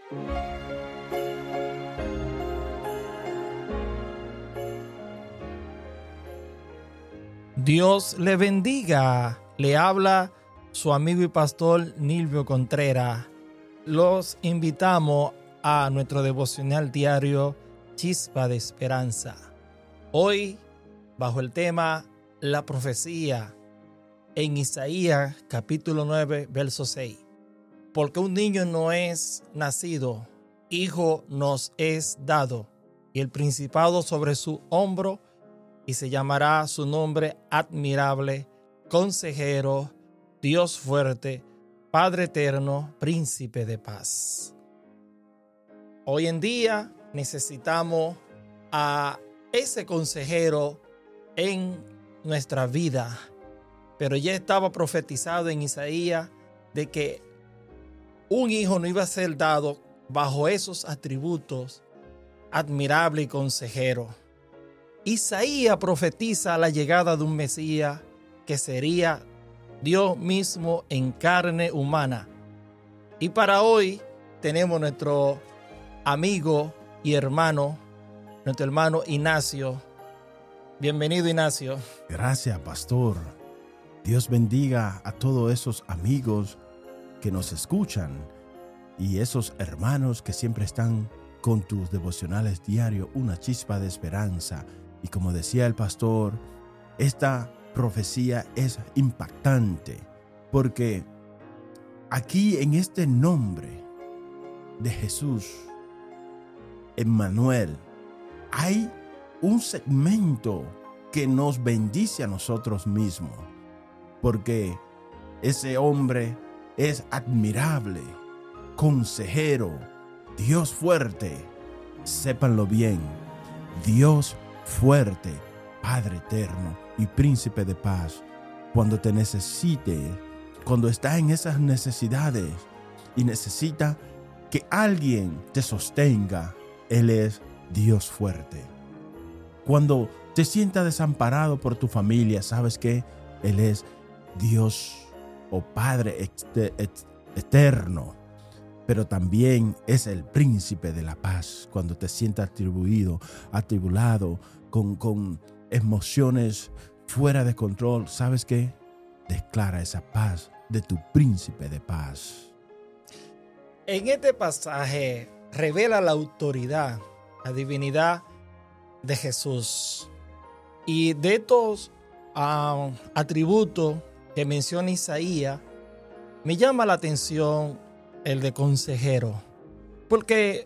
Dios le bendiga. Le habla su amigo y pastor Nilvio Contreras. Los invitamos a nuestro devocional diario Chispa de Esperanza. Hoy, bajo el tema La profecía, en Isaías capítulo 9, verso 6. Porque un niño no es nacido, hijo nos es dado, y el principado sobre su hombro, y se llamará su nombre admirable, consejero, Dios fuerte, Padre eterno, príncipe de paz. Hoy en día necesitamos a ese consejero en nuestra vida, pero ya estaba profetizado en Isaías de que un hijo no iba a ser dado bajo esos atributos, admirable y consejero. Isaías profetiza la llegada de un Mesías que sería Dios mismo en carne humana. Y para hoy tenemos nuestro amigo y hermano, nuestro hermano Ignacio. Bienvenido, Ignacio. Gracias, pastor. Dios bendiga a todos esos amigos que nos escuchan y esos hermanos que siempre están con tus devocionales diarios, una chispa de esperanza. Y como decía el pastor, esta profecía es impactante porque aquí en este nombre de Jesús, Emmanuel, hay un segmento que nos bendice a nosotros mismos, porque ese hombre es admirable, consejero, Dios fuerte. Sépanlo bien, Dios fuerte, Padre eterno y príncipe de paz. Cuando te necesite, cuando está en esas necesidades y necesita que alguien te sostenga, Él es Dios fuerte. Cuando te sientas desamparado por tu familia, ¿sabes qué? Él es Dios o Padre eterno, pero también es el príncipe de la paz. Cuando te sientas atribulado, con emociones fuera de control, ¿sabes qué? Declara esa paz de tu príncipe de paz. En este pasaje revela la autoridad, la divinidad de Jesús. Y de estos atributos que menciona Isaías, me llama la atención el de consejero. Porque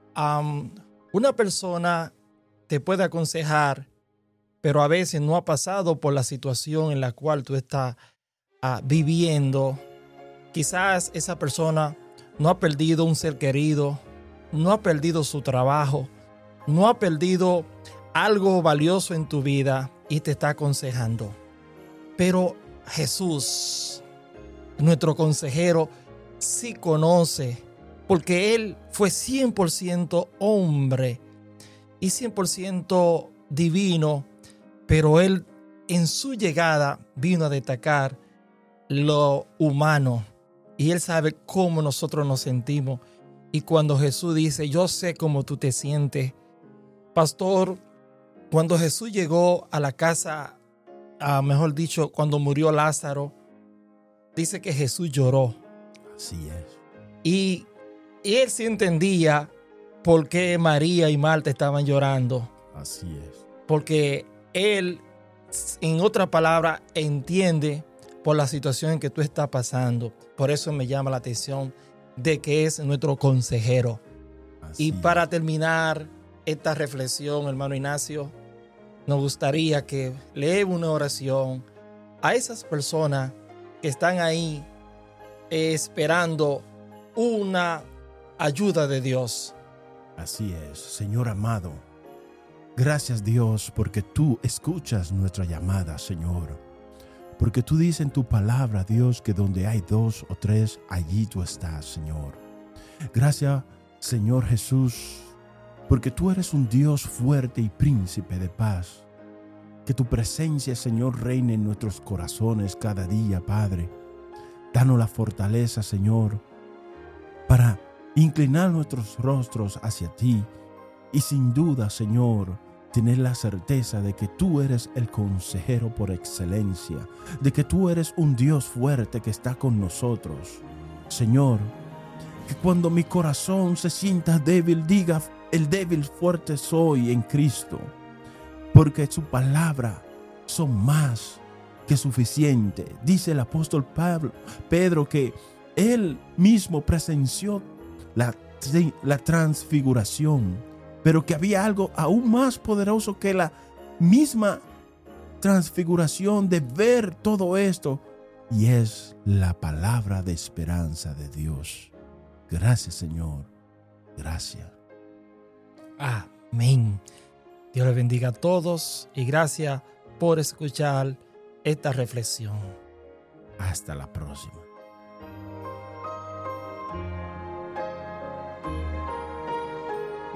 una persona te puede aconsejar, pero a veces no ha pasado por la situación en la cual tú estás viviendo. Quizás esa persona no ha perdido un ser querido, no ha perdido su trabajo, no ha perdido algo valioso en tu vida y te está aconsejando. Pero Jesús, nuestro consejero, sí conoce, porque Él fue 100% hombre y 100% divino, pero Él en su llegada vino a destacar lo humano y Él sabe cómo nosotros nos sentimos. Y cuando Jesús dice, yo sé cómo tú te sientes, pastor, cuando Jesús llegó a la casa, mejor dicho, cuando murió Lázaro, dice que Jesús lloró. Así es. Y Él sí entendía por qué María y Marta estaban llorando. Así es. Porque Él, en otra palabra, entiende por la situación en que tú estás pasando. Por eso me llama la atención de que es nuestro consejero. Así y para terminar esta reflexión, hermano Ignacio, nos gustaría que leemos una oración a esas personas que están ahí esperando una ayuda de Dios. Así es, Señor amado. Gracias, Dios, porque tú escuchas nuestra llamada, Señor. Porque tú dices en tu palabra, Dios, que donde hay 2 o 3, allí tú estás, Señor. Gracias, Señor Jesús, porque tú eres un Dios fuerte y príncipe de paz. Que tu presencia, Señor, reine en nuestros corazones cada día, Padre. Danos la fortaleza, Señor, para inclinar nuestros rostros hacia ti y sin duda, Señor, tener la certeza de que tú eres el consejero por excelencia, de que tú eres un Dios fuerte que está con nosotros. Señor, que cuando mi corazón se sienta débil, diga, el débil fuerte soy en Cristo, porque su palabra son más que suficiente. Dice el apóstol Pedro que él mismo presenció la transfiguración, pero que había algo aún más poderoso que la misma transfiguración de ver todo esto, y es la palabra de esperanza de Dios. Gracias, Señor. Gracias. Amén. Dios les bendiga a todos y gracias por escuchar esta reflexión. Hasta la próxima.